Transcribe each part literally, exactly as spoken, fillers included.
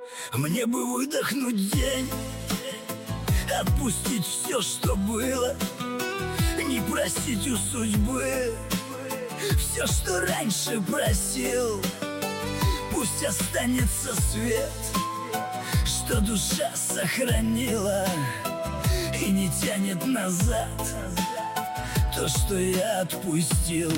Мне бы выдохнуть день, отпустить все, что было, не просить у судьбы все, что раньше просил. Пусть останется свет, что душа сохранила, и не тянет назад то, что я отпустил.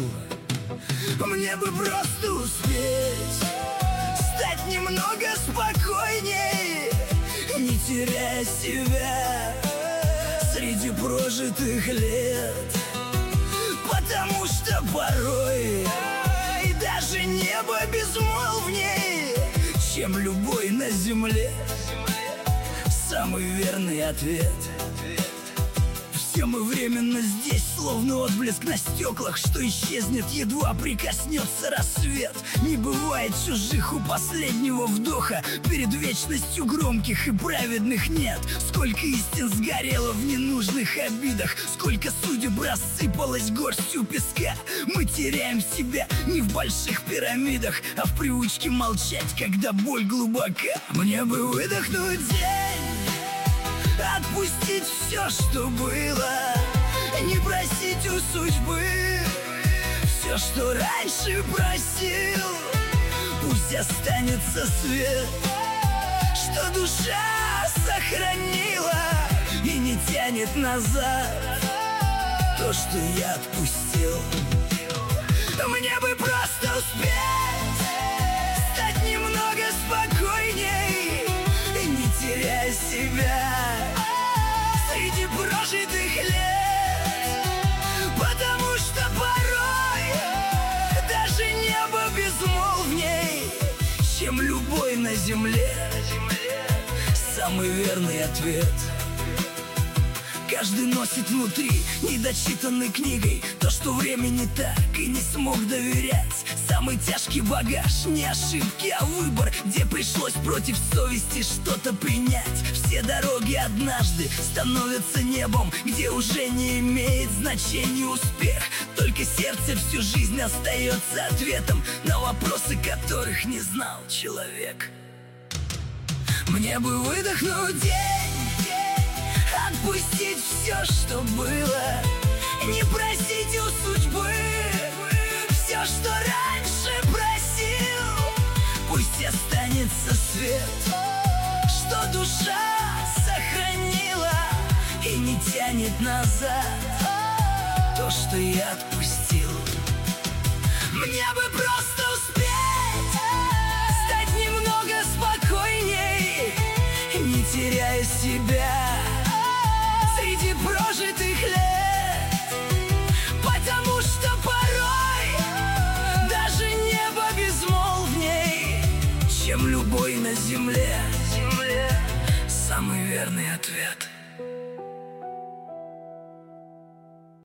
Мне бы просто успеть стать немного спокойней, не теряя себя среди прожитых лет. Потому что порой и даже небо безмолвней, чем любой на земле. Самый верный ответ. Все мы временно здесь, словно отблеск на стеклах, что исчезнет, едва прикоснется рассвет. Не бывает чужих у последнего вдоха, перед вечностью громких и праведных нет. Сколько истин сгорело в ненужных обидах, сколько судеб рассыпалось горстью песка. Мы теряем себя не в больших пирамидах, а в привычке молчать, когда боль глубока. Мне бы выдохнуть день, отпустить все, что было, не просить у судьбы все, что раньше просил. Пусть останется свет, что душа сохранила, и не тянет назад то, что я отпустил. Мне бы просто успеть стать немного спокойней, не теряя себя среди прожитых лет. Потому что порой даже небо безмолвней, чем любой на земле. Самый верный ответ. Каждый носит внутри недочитанной книгой то, что времени так и не смог доверять. Самый тяжкий багаж, не ошибки, а выбор, где пришлось против совести что-то принять. Все дороги однажды становятся небом, где уже не имеет значения успех. Только сердце всю жизнь остается ответом на вопросы, которых не знал человек. Мне бы выдохнуть день, отпустить все, что было, не просить у судьбы все, что раньше просил. Пусть останется свет, что душа сохранила, и не тянет назад то, что я отпустил. Мне бы просто успеть стать немного спокойней, не теряя себя среди прожитых лет. Потому что порой даже небо безмолвней, чем любой на земле. Самый верный ответ.